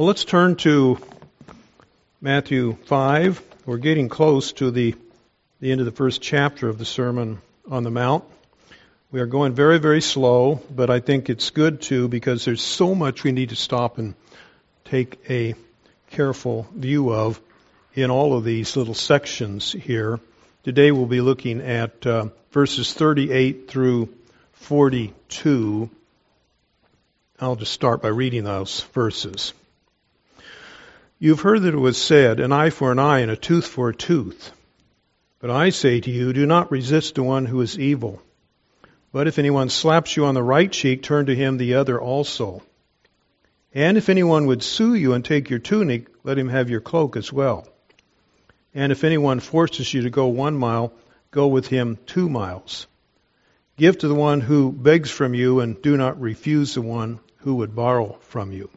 Well, let's turn to Matthew 5. We're getting close to the end of the first chapter of the Sermon on the Mount. We are going very, very slow, but I think it's good too because there's so much we need to stop and take a careful view of in all of these little sections here. Today we'll be looking at verses 38 through 42. I'll just start by reading those verses. You've heard that it was said, an eye for an eye and a tooth for a tooth. But I say to you, do not resist the one who is evil. But if anyone slaps you on the right cheek, turn to him the other also. And if anyone would sue you and take your tunic, let him have your cloak as well. And if anyone forces you to go 1 mile, go with him 2 miles. Give to the one who begs from you, and do not refuse the one who would borrow from you.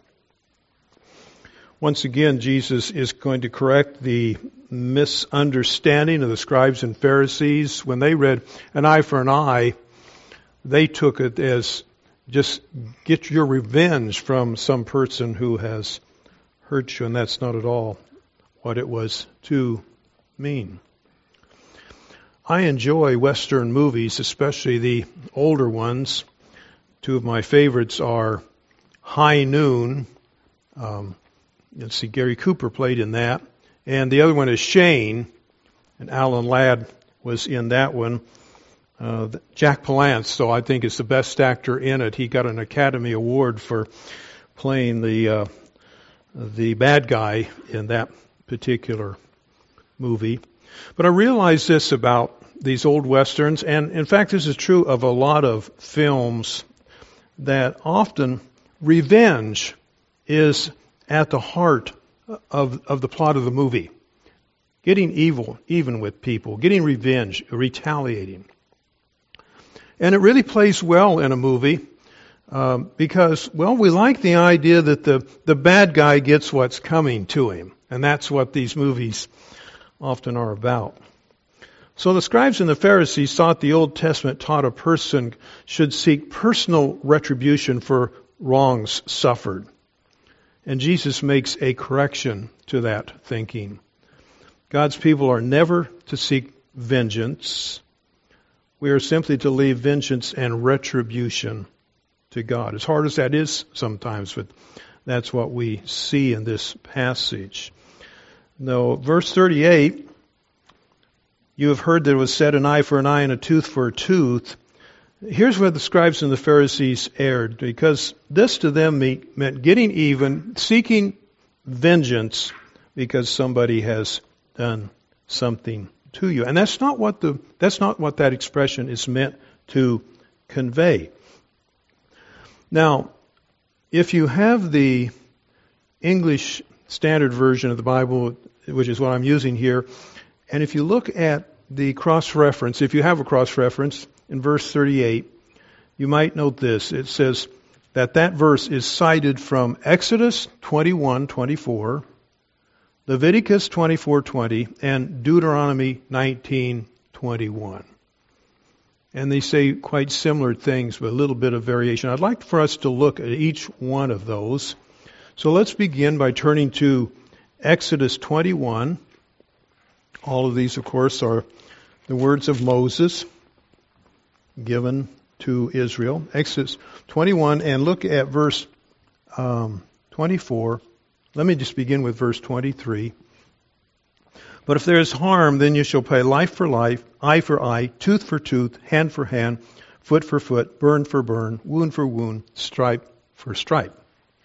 Once again, Jesus is going to correct the misunderstanding of the scribes and Pharisees. When they read an eye for an eye, they took it as just get your revenge from some person who has hurt you, and that's not at all what it was to mean. I enjoy Western movies, especially the older ones. 2 of my favorites are High Noon. Let's see, Gary Cooper played in that. And the other one is Shane, and Alan Ladd was in that one. Jack Palance, so I think is the best actor in it. He got an Academy Award for playing the bad guy in that particular movie. But I realize this about these old Westerns, and in fact this is true of a lot of films, that often revenge is at the heart of the plot of the movie. Getting even with people, getting revenge, retaliating. And it really plays well in a movie because, well, we like the idea that the bad guy gets what's coming to him. And that's what these movies often are about. So the scribes and the Pharisees thought the Old Testament taught a person should seek personal retribution for wrongs suffered. And Jesus makes a correction to that thinking. God's people are never to seek vengeance. We are simply to leave vengeance and retribution to God. As hard as that is sometimes, but that's what we see in this passage. Now, verse 38, you have heard that it was said, an eye for an eye and a tooth for a tooth. Here's where the scribes and the Pharisees erred, because this to them meant getting even, seeking vengeance because somebody has done something to you. And that's not what that expression is meant to convey. Now, if you have the English Standard Version of the Bible, which is what I'm using here, and if you look at the cross-reference, if you have a cross-reference, in verse 38, you might note this. It says that verse is cited from Exodus 21:24, Leviticus 24:20, and Deuteronomy 19:21. And they say quite similar things with a little bit of variation. I'd like for us to look at each one of those. So let's begin by turning to Exodus 21. All of these, of course, are the words of Moses given to Israel. Exodus 21, and look at verse 24. Let me just begin with verse 23. But if there is harm, then you shall pay life for life, eye for eye, tooth for tooth, hand for hand, foot for foot, burn for burn, wound for wound, stripe for stripe.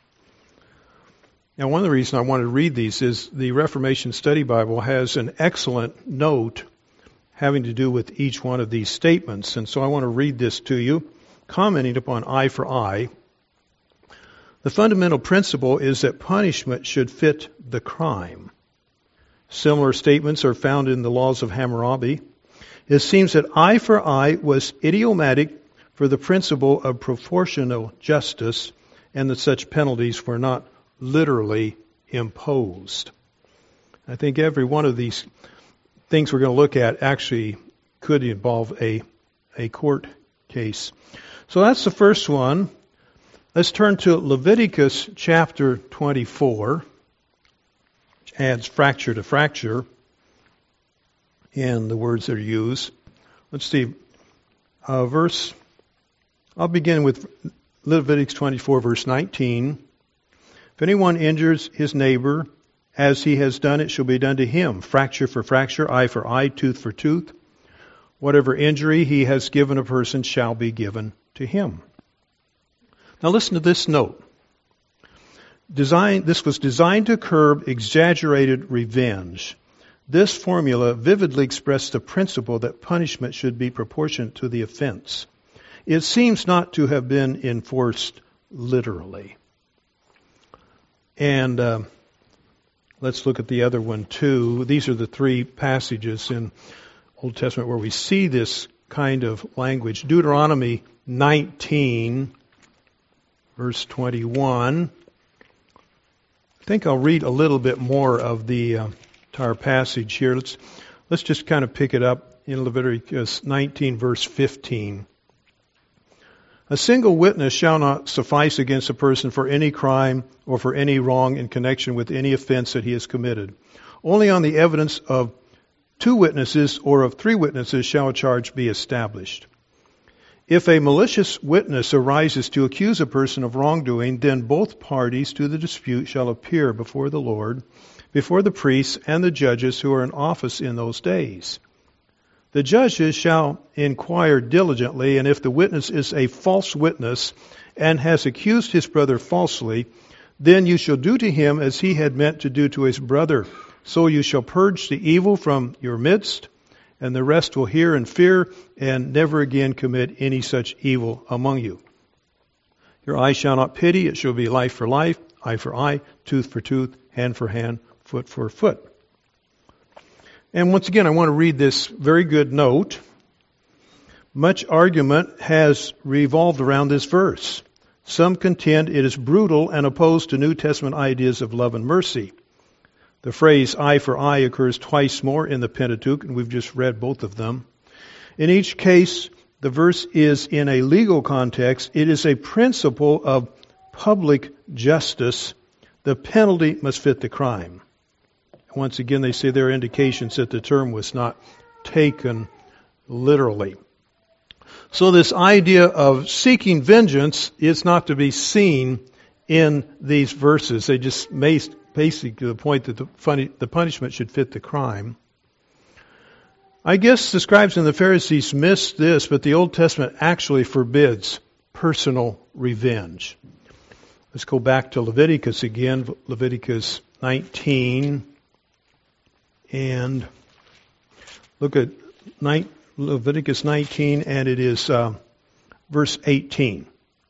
Now, one of the reasons I wanted to read these is the Reformation Study Bible has an excellent note having to do with each one of these statements. And so I want to read this to you, commenting upon eye for eye. The fundamental principle is that punishment should fit the crime. Similar statements are found in the laws of Hammurabi. It seems that eye for eye was idiomatic for the principle of proportional justice, and that such penalties were not literally imposed. I think every one of these things we're going to look at actually could involve a court case. So that's the first one. Let's turn to Leviticus chapter 24, which adds fracture to fracture in the words that are used. Let's see, I'll begin with Leviticus 24, verse 19. If anyone injures his neighbor, as he has done, it shall be done to him. Fracture for fracture, eye for eye, tooth for tooth. Whatever injury he has given a person shall be given to him. Now listen to this note. This was designed to curb exaggerated revenge. This formula vividly expressed the principle that punishment should be proportionate to the offense. It seems not to have been enforced literally. And let's look at the other one too. These are the three passages in Old Testament where we see this kind of language. Deuteronomy 19, verse 21. I think I'll read a little bit more of the entire passage here. Let's just kind of pick it up in Leviticus 19, verse 15. A single witness shall not suffice against a person for any crime or for any wrong in connection with any offense that he has committed. Only on the evidence of 2 witnesses or of 3 witnesses shall a charge be established. If a malicious witness arises to accuse a person of wrongdoing, then both parties to the dispute shall appear before the Lord, before the priests and the judges who are in office in those days. The judges shall inquire diligently, and if the witness is a false witness and has accused his brother falsely, then you shall do to him as he had meant to do to his brother. So you shall purge the evil from your midst, and the rest will hear and fear, and never again commit any such evil among you. Your eye shall not pity, it shall be life for life, eye for eye, tooth for tooth, hand for hand, foot for foot. And once again, I want to read this very good note. Much argument has revolved around this verse. Some contend it is brutal and opposed to New Testament ideas of love and mercy. The phrase eye for eye occurs twice more in the Pentateuch, and we've just read both of them. In each case, the verse is in a legal context. It is a principle of public justice. The penalty must fit the crime. Once again, they say there are indications that the term was not taken literally. So this idea of seeking vengeance is not to be seen in these verses. They just make basically the point that the punishment should fit the crime. I guess the scribes and the Pharisees missed this, but the Old Testament actually forbids personal revenge. Let's go back to Leviticus again, Leviticus 19. And look at Leviticus 19, and it is verse 18.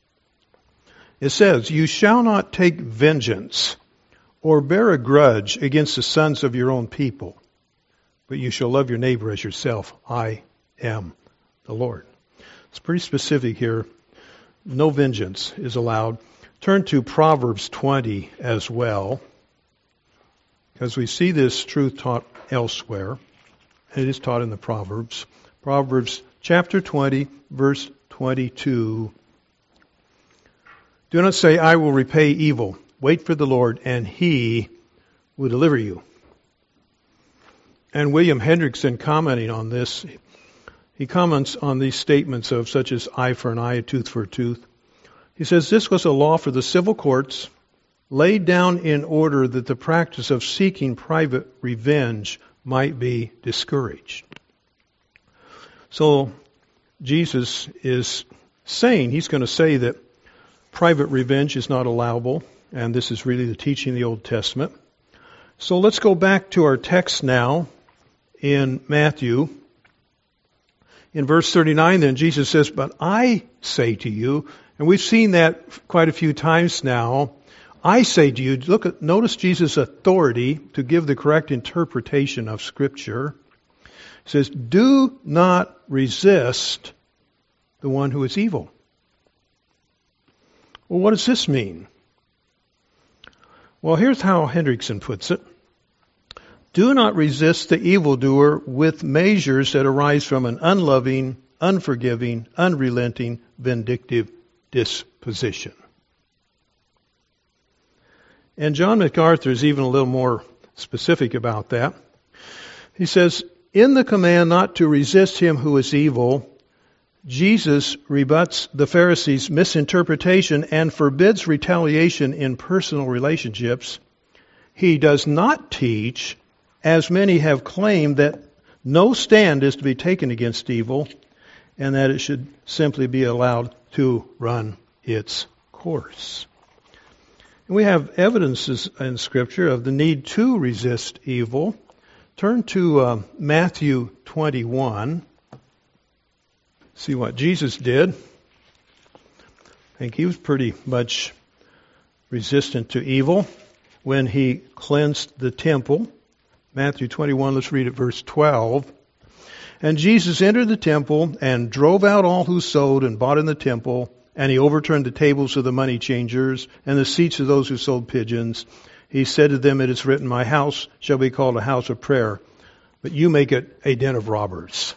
It says, "You shall not take vengeance or bear a grudge against the sons of your own people, but you shall love your neighbor as yourself. I am the Lord." It's pretty specific here. No vengeance is allowed. Turn to Proverbs 20 as well, because we see this truth taught elsewhere. It is taught in the Proverbs. Proverbs chapter 20, verse 22. "Do not say, I will repay evil. Wait for the Lord, and He will deliver you." And William Hendrickson, commenting on this, he comments on these statements of such as eye for an eye, a tooth for a tooth. He says, "This was a law for the civil courts, laid down in order that the practice of seeking private revenge might be discouraged." So Jesus is saying, he's going to say that private revenge is not allowable, and this is really the teaching of the Old Testament. So let's go back to our text now in Matthew. In verse 39 then, Jesus says, "But I say to you," and we've seen that quite a few times now, "I say to you," notice Jesus' authority to give the correct interpretation of Scripture. He says, "Do not resist the one who is evil." Well, what does this mean? Well, here's how Hendrickson puts it. "Do not resist the evildoer with measures that arise from an unloving, unforgiving, unrelenting, vindictive disposition." And John MacArthur is even a little more specific about that. He says, in the command not to resist him who is evil, Jesus rebuts the Pharisees' misinterpretation and forbids retaliation in personal relationships. He does not teach, as many have claimed, that no stand is to be taken against evil and that it should simply be allowed to run its course. And we have evidences in Scripture of the need to resist evil. Turn to Matthew 21. See what Jesus did. I think he was pretty much resistant to evil when he cleansed the temple. Matthew 21, let's read at verse 12. And Jesus entered the temple and drove out all who sold and bought in the temple, and he overturned the tables of the money changers and the seats of those who sold pigeons. He said to them, it is written, my house shall be called a house of prayer, but you make it a den of robbers.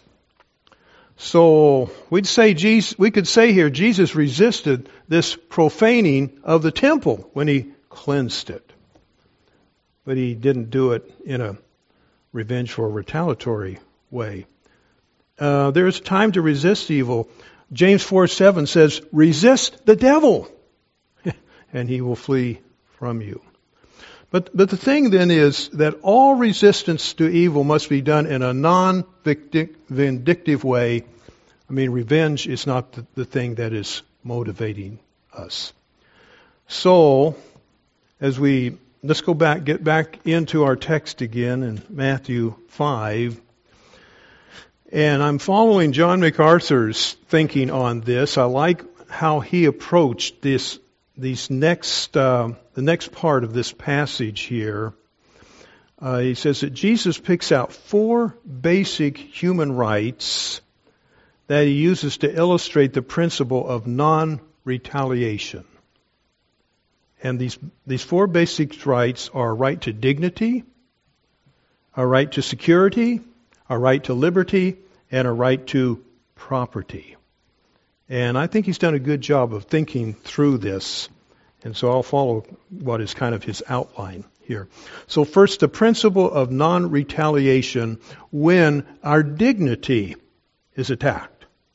So we could say here, Jesus resisted this profaning of the temple when he cleansed it. But he didn't do it in a revengeful or retaliatory way. There's time to resist evil. James 4:7 says, resist the devil, and he will flee from you. But the thing then is that all resistance to evil must be done in a non-vindictive way. I mean, revenge is not the thing that is motivating us. So, let's get back into our text again in Matthew 5. And I'm following John MacArthur's thinking on this. I like how he approached the next part of this passage here. He says that Jesus picks out 4 basic human rights that he uses to illustrate the principle of non-retaliation. And these 4 basic rights are a right to dignity, a right to security, a right to liberty, and a right to property. And I think he's done a good job of thinking through this. And so I'll follow what is kind of his outline here. So first, the principle of non-retaliation when our dignity is attacked.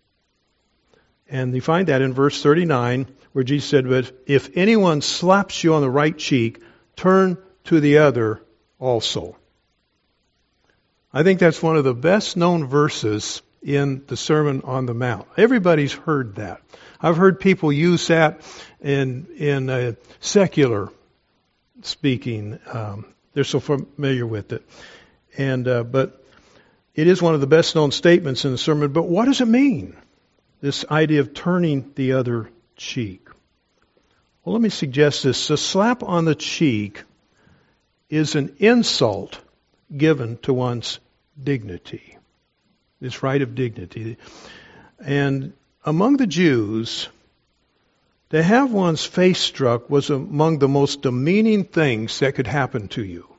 And you find that in verse 39, where Jesus said, but if anyone slaps you on the right cheek, turn to the other also. I think that's one of the best known verses in the Sermon on the Mount. Everybody's heard that. I've heard people use that in secular speaking. They're so familiar with it. But it is one of the best known statements in the sermon. But what does it mean? This idea of turning the other cheek. Well, let me suggest this. A slap on the cheek is an insult given to one's dignity. This right of dignity. And among the Jews, to have one's face struck was among the most demeaning things that could happen to you.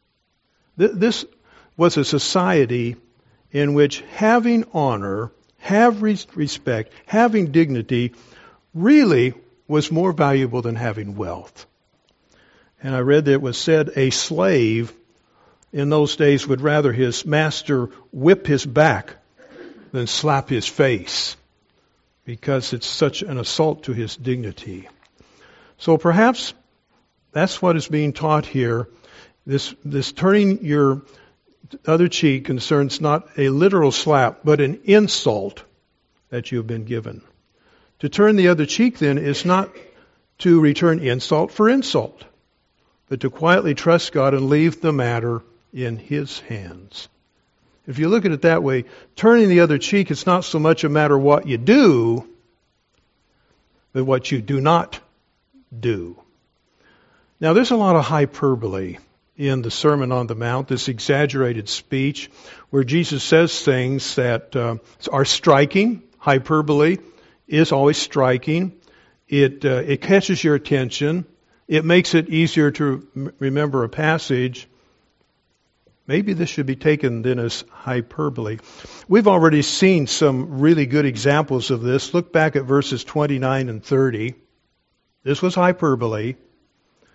This was a society in which having honor, having respect, having dignity really was more valuable than having wealth. And I read that it was said a slave in those days would rather his master whip his back than slap his face, because it's such an assault to his dignity. So perhaps that's what is being taught here. This turning your other cheek concerns not a literal slap, but an insult that you have been given. To turn the other cheek, then, is not to return insult for insult, but to quietly trust God and leave the matter in His hands. If you look at it that way, turning the other cheek is not so much a matter of what you do, but what you do not do. Now, there's a lot of hyperbole in the Sermon on the Mount, this exaggerated speech where Jesus says things that are striking. Hyperbole is always striking. It catches your attention. It makes it easier to remember a passage. Maybe this should be taken then as hyperbole. We've already seen some really good examples of this. Look back at verses 29 and 30. This was hyperbole.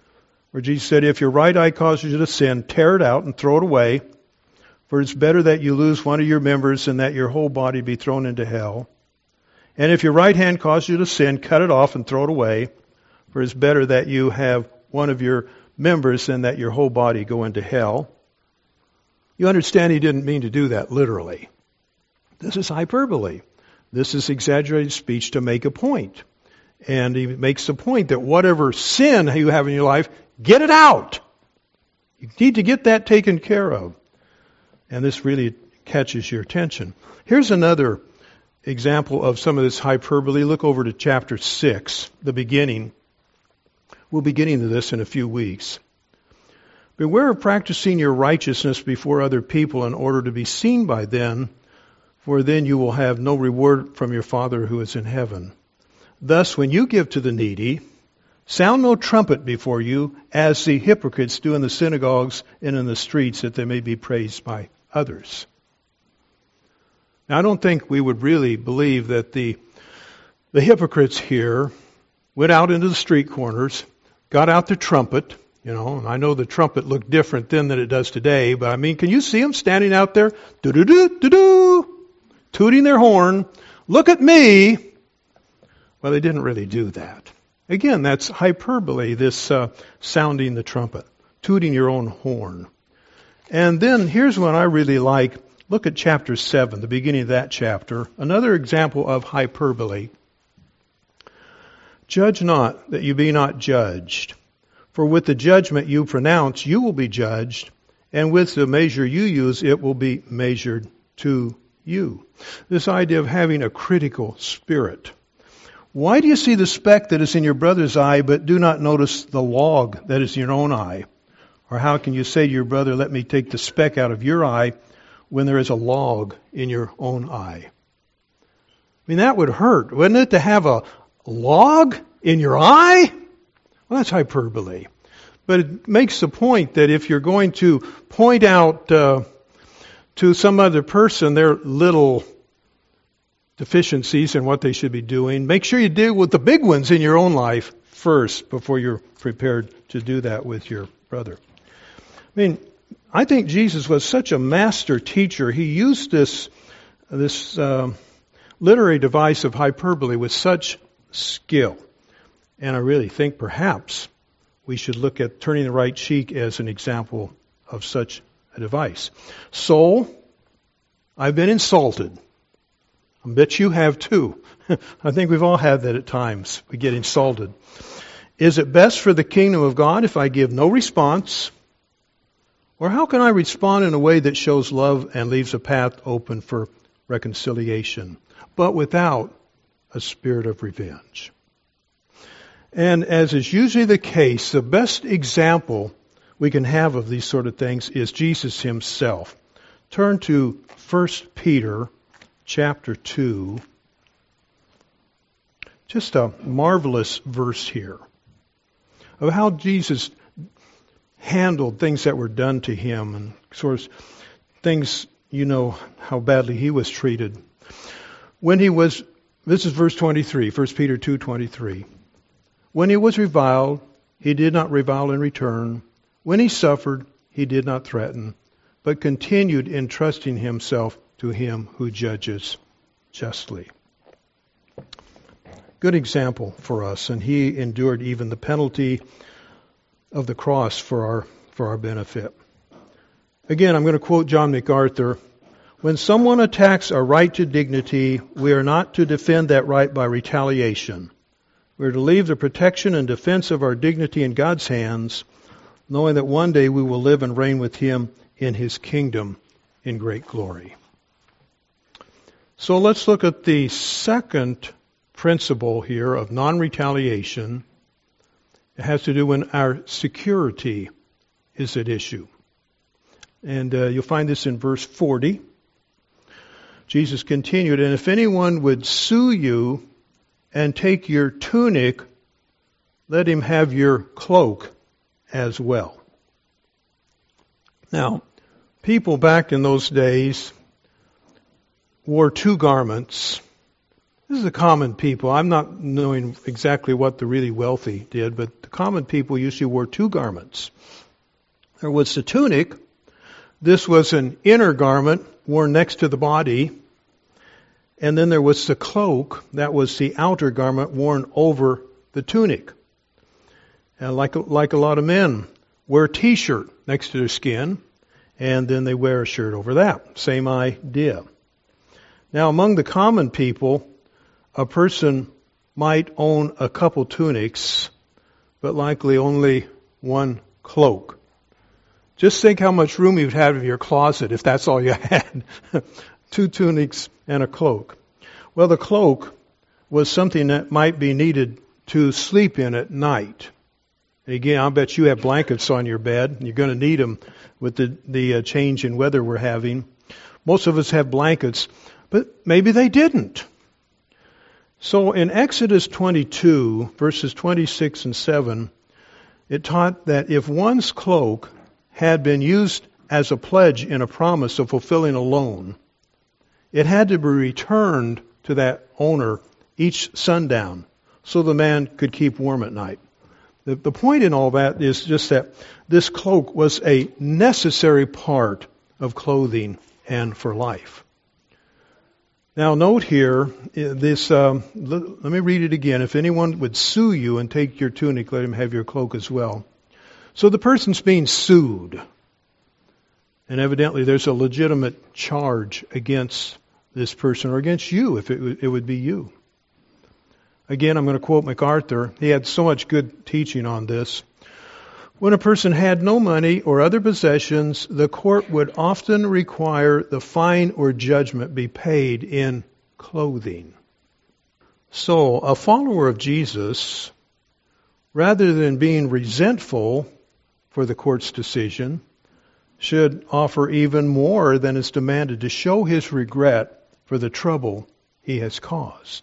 where Jesus said, if your right eye causes you to sin, tear it out and throw it away. For it's better that you lose one of your members than that your whole body be thrown into hell. And if your right hand causes you to sin, cut it off and throw it away. For it's better that you have one of your members than that your whole body go into hell. You understand he didn't mean to do that literally. This is hyperbole. This is exaggerated speech to make a point. And he makes the point that whatever sin you have in your life, get it out. You need to get that taken care of. And this really catches your attention. Here's another example of some of this hyperbole. Look over to chapter 6, the beginning. We'll be getting to this in a few weeks. Beware of practicing your righteousness before other people in order to be seen by them, for then you will have no reward from your Father who is in heaven. Thus, when you give to the needy, sound no trumpet before you, as the hypocrites do in the synagogues and in the streets, that they may be praised by others. Now, I don't think we would really believe that the hypocrites here went out into the street corners, got out their trumpet, and I know the trumpet looked different then than it does today, but I mean, can you see them standing out there, do-do-do-do-do, tooting their horn, look at me? Well, they didn't really do that. Again, that's hyperbole, this sounding the trumpet, tooting your own horn. And then here's one I really like. Look at chapter 7, the beginning of that chapter. Another example of hyperbole. Judge not, that you be not judged. For with the judgment you pronounce, you will be judged, and with the measure you use, it will be measured to you. This idea of having a critical spirit. Why do you see the speck that is in your brother's eye, but do not notice the log that is in your own eye? Or how can you say to your brother, let me take the speck out of your eye, when there is a log in your own eye? I mean, that would hurt, wouldn't it, to have a log in your eye? Well, that's hyperbole. But it makes the point that if you're going to point out to some other person their little deficiencies in what they should be doing, make sure you deal with the big ones in your own life first before you're prepared to do that with your brother. I mean, I think Jesus was such a master teacher. He used this literary device of hyperbole with such skill. And I really think perhaps we should look at turning the right cheek as an example of such a device. Soul, I've been insulted. I bet you have too. I think we've all had that at times. We get insulted. Is it best for the kingdom of God if I give no response? Or how can I respond in a way that shows love and leaves a path open for reconciliation, but without a spirit of revenge? And as is usually the case, the best example we can have of these sort of things is Jesus himself. Turn to 1 Peter chapter 2. Just a marvelous verse here of how Jesus handled things that were done to him and sort of things, how badly he was treated. This is verse 23, 1 Peter 2:23. When he was reviled, he did not revile in return. When he suffered, he did not threaten, but continued entrusting himself to him who judges justly. Good example for us, and he endured even the penalty of the cross for our benefit. Again, I'm going to quote John MacArthur. When someone attacks our right to dignity, we are not to defend that right by retaliation. We are to leave the protection and defense of our dignity in God's hands, knowing that one day we will live and reign with him in his kingdom in great glory. So let's look at the second principle here of non-retaliation. It has to do when our security is at issue. And you'll find this in verse 40. Jesus continued, and if anyone would sue you and take your tunic, let him have your cloak as well. Now, people back in those days wore two garments. This is the common people. I'm not knowing exactly what the really wealthy did, but the common people usually wore two garments. There was the tunic. This was an inner garment worn next to the body. And then there was the cloak. That was the outer garment worn over the tunic. And like a lot of men wear a t-shirt next to their skin, and then they wear a shirt over that. Same idea. Now, among the common people, a person might own a couple tunics, but likely only one cloak. Just think how much room you'd have in your closet if that's all you had. 2 tunics and a cloak. Well, the cloak was something that might be needed to sleep in at night. And again, I'll bet you have blankets on your bed. You're going to need them with the change in weather we're having. Most of us have blankets, but maybe they didn't. So in Exodus 22, verses 26 and 7, it taught that if one's cloak had been used as a pledge in a promise of fulfilling a loan, it had to be returned to that owner each sundown so the man could keep warm at night. The point in all that is just that this cloak was a necessary part of clothing and for life. Now note here, this. Let me read it again. If anyone would sue you and take your tunic, let him have your cloak as well. So the person's being sued. And evidently there's a legitimate charge against this person or against you if it would be you. Again, I'm going to quote MacArthur. He had so much good teaching on this. When a person had no money or other possessions, the court would often require the fine or judgment be paid in clothing. So, a follower of Jesus, rather than being resentful for the court's decision, should offer even more than is demanded to show his regret for the trouble he has caused.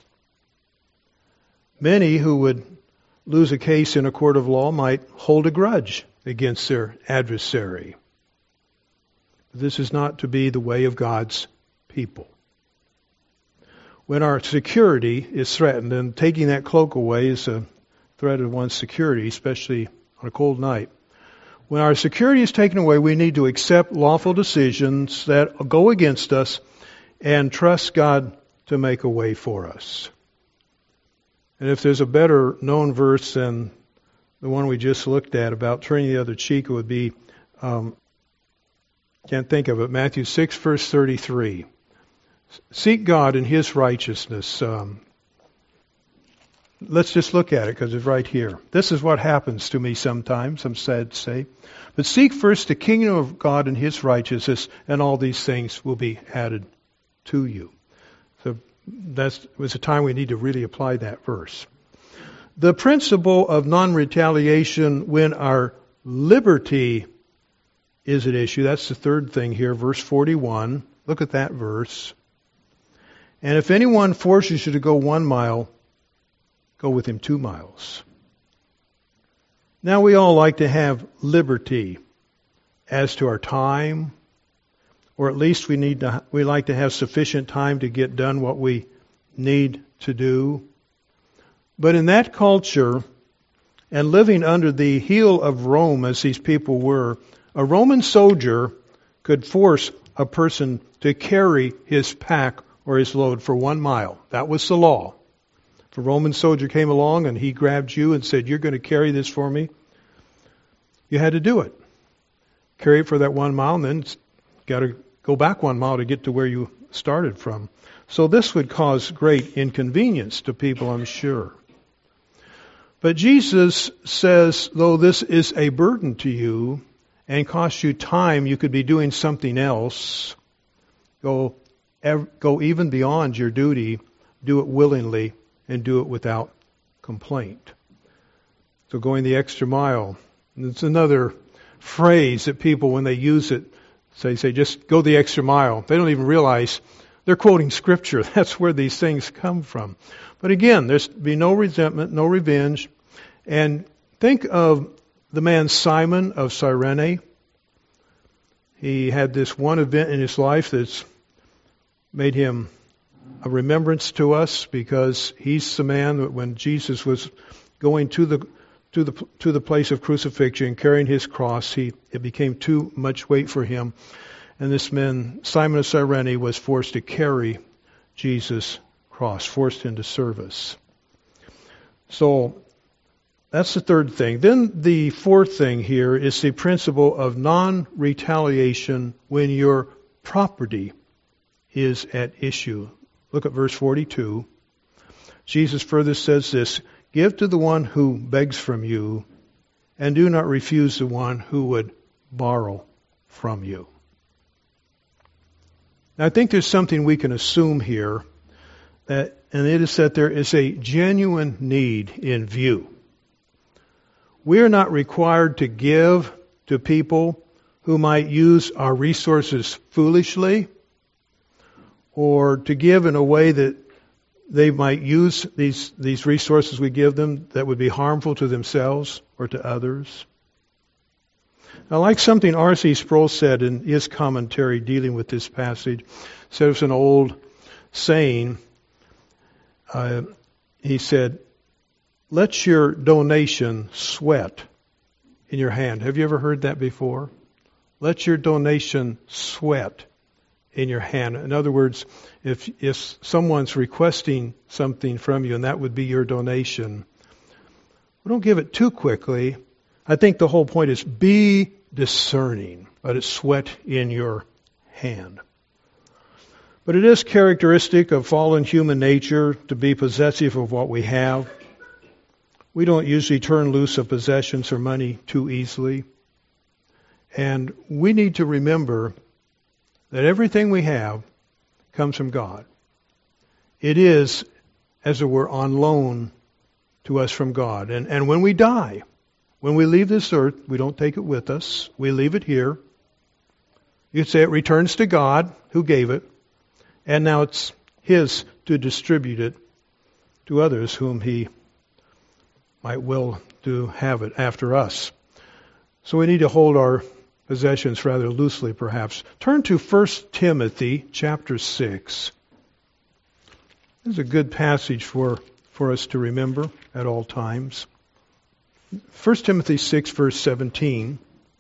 Many who would lose a case in a court of law might hold a grudge against their adversary. This is not to be the way of God's people. When our security is threatened, and taking that cloak away is a threat of one's security, especially on a cold night. When our security is taken away, we need to accept lawful decisions that go against us and trust God to make a way for us. And if there's a better known verse than the one we just looked at about turning the other cheek, it would be, can't think of it, Matthew 6, verse 33. Seek God in His righteousness. Let's just look at it because it's right here. This is what happens to me sometimes, I'm sad to say. But seek first the kingdom of God and His righteousness, and all these things will be added to you. So that was a time we need to really apply that verse. The principle of non-retaliation when our liberty is at issue. That's the third thing here, verse 41. Look at that verse. And if anyone forces you to go 1 mile, go with him 2 miles. Now we all like to have liberty as to our time, or at least we like to have sufficient time to get done what we need to do. But in that culture, and living under the heel of Rome as these people were, a Roman soldier could force a person to carry his pack or his load for 1 mile. That was the law. If a Roman soldier came along and he grabbed you and said, "You're going to carry this for me," you had to do it. Carry it for that 1 mile, and then got to go back 1 mile to get to where you started from. So this would cause great inconvenience to people, I'm sure. But Jesus says, though this is a burden to you and costs you time, you could be doing something else. Go even beyond your duty. Do it willingly and do it without complaint. So going the extra mile. And it's another phrase that people, when they use it, say just go the extra mile. They don't even realize they're quoting Scripture. That's where these things come from. But again, there's be no resentment, no revenge. And think of the man Simon of Cyrene. He had this one event in his life that's made him a remembrance to us, because he's the man that when Jesus was going to the place of crucifixion, carrying his cross, it became too much weight for him. And this man, Simon of Cyrene, was forced to carry Jesus' cross, forced into service. So that's the third thing. Then the fourth thing here is the principle of non-retaliation when your property is at issue. Look at verse 42. Jesus further says this, "Give to the one who begs from you, and do not refuse the one who would borrow from you." Now, I think there's something we can assume here, and it is that there is a genuine need in view. We are not required to give to people who might use our resources foolishly, or to give in a way that they might use these resources we give them that would be harmful to themselves or to others. I like something R.C. Sproul said in his commentary dealing with this passage. Said it's an old saying. He said, "Let your donation sweat in your hand." Have you ever heard that before? Let your donation sweat in your hand. In other words, if someone's requesting something from you and that would be your donation, we don't give it too quickly. I think the whole point is be discerning. Let it sweat in your hand. But it is characteristic of fallen human nature to be possessive of what we have. We don't usually turn loose of possessions or money too easily. And we need to remember that everything we have comes from God. It is, as it were, on loan to us from God. And when we die, when we leave this earth, we don't take it with us. We leave it here. You'd say it returns to God, who gave it, and now it's His to distribute it to others whom He might will to have it after us. So we need to hold our possessions rather loosely, perhaps. Turn to 1 Timothy chapter 6. This is a good passage for us to remember at all times. 1 Timothy 6, verse 17.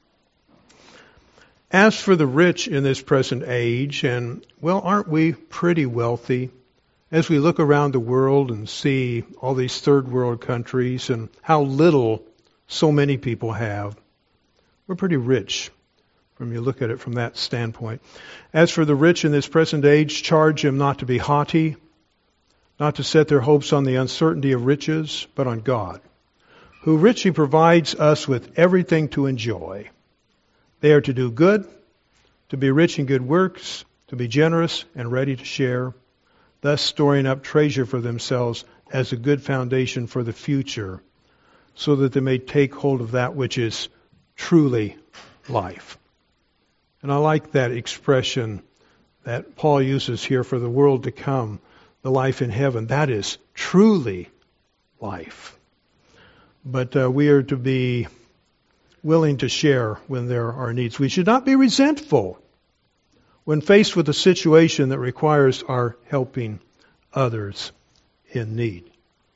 As for the rich in this present age, and, well, aren't we pretty wealthy? As we look around the world and see all these third world countries and how little so many people have, we're pretty rich when you look at it from that standpoint. As for the rich in this present age, charge them not to be haughty, not to set their hopes on the uncertainty of riches, but on God, who richly provides us with everything to enjoy. They are to do good, to be rich in good works, to be generous and ready to share, thus storing up treasure for themselves as a good foundation for the future, so that they may take hold of that which is truly life. And I like that expression that Paul uses here for the world to come, the life in heaven. That is truly life. But we are to be willing to share when there are needs. We should not be resentful when faced with a situation that requires our helping others in need.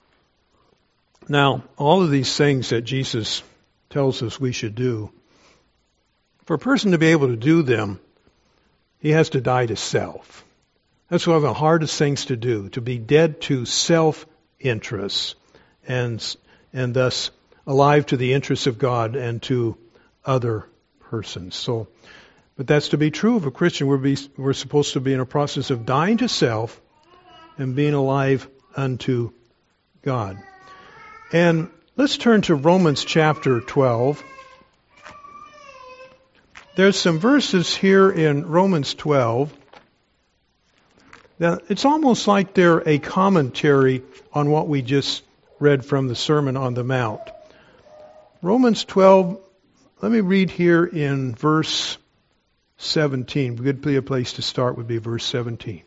Now, all of these things that Jesus tells us we should do, for a person to be able to do them, he has to die to self. That's one of the hardest things to do, to be dead to self-interests and thus alive to the interests of God and to other persons. But that's to be true of a Christian. We're supposed to be in a process of dying to self and being alive unto God. And let's turn to Romans chapter 12. There's some verses here in Romans 12. Now, it's almost like they're a commentary on what we just read from the Sermon on the Mount. Romans 12, let me read here in verse 17. A good place to start would be verse 17.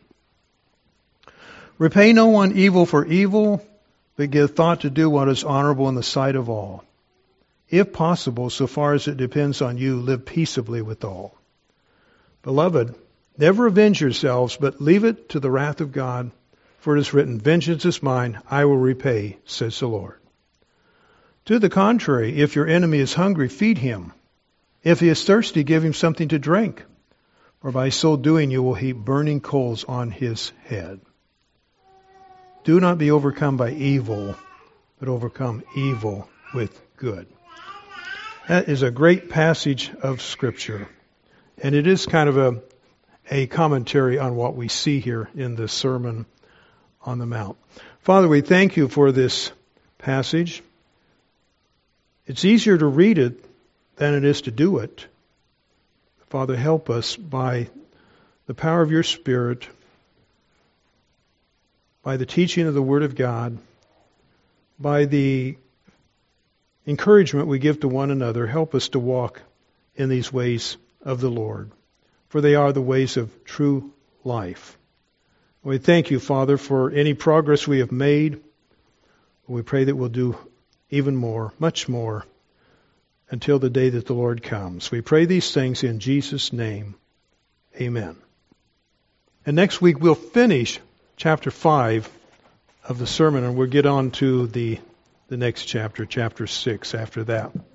Repay no one evil for evil, but give thought to do what is honorable in the sight of all. If possible, so far as it depends on you, live peaceably with all. Beloved, Never avenge yourselves, but leave it to the wrath of God. For it is written, Vengeance is mine, I will repay, says the Lord. To the contrary, if your enemy is hungry, feed him. If he is thirsty, give him something to drink. For by so doing you will heap burning coals on his head. Do not be overcome by evil, but overcome evil with good. That is a great passage of Scripture. And it is kind of a commentary on what we see here in the Sermon on the Mount. Father, we thank you for this passage. It's easier to read it than it is to do it. Father, help us by the power of your Spirit, by the teaching of the Word of God, by the encouragement we give to one another. Help us to walk in these ways of the Lord, for they are the ways of true life. We thank you, Father, for any progress we have made. We pray that we'll do even more, much more, until the day that the Lord comes. We pray these things in Jesus' name. Amen. And next week we'll finish chapter 5 of the sermon, and we'll get on to the next chapter, chapter 6, after that.